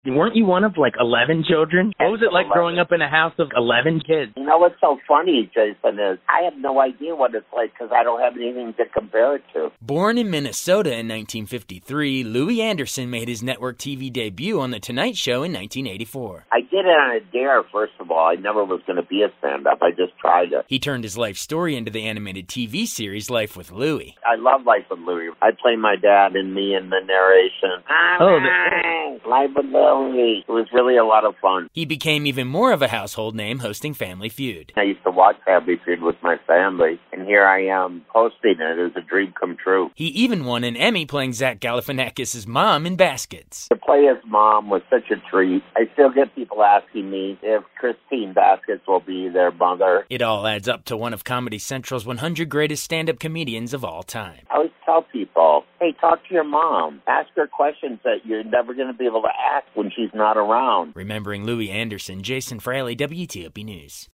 Weren't you one of, 11 children? What was it like growing up in a house of 11 kids? You know what's so funny, Jason, is I have no idea what it's like because I don't have anything to compare it to. Born in Minnesota in 1953, Louis Anderson made his network TV debut on The Tonight Show in 1984. I did it on a dare, first of all. I never was going to be a stand-up. I just tried it. He turned his life story into the animated TV series Life with Louie. I love Life with Louie. I play my dad and me in the narration. Life with Louie. It was really a lot of fun. He became even more of a household name hosting Family Feud. I used to watch Family Feud with my family, and here I am hosting it. It was a dream come true. He even won an Emmy playing Zach Galifianakis' mom in Baskets. To play his mom was such a treat. I still get people asking me if Christine Baskets will be their mother. It all adds up to one of Comedy Central's 100 greatest stand-up comedians of all time. I always tell people, hey, talk to your mom. Ask her questions that you're never going to be able to ask when she's not around. Remembering Louis Anderson, Jason Fraley, WTOP News.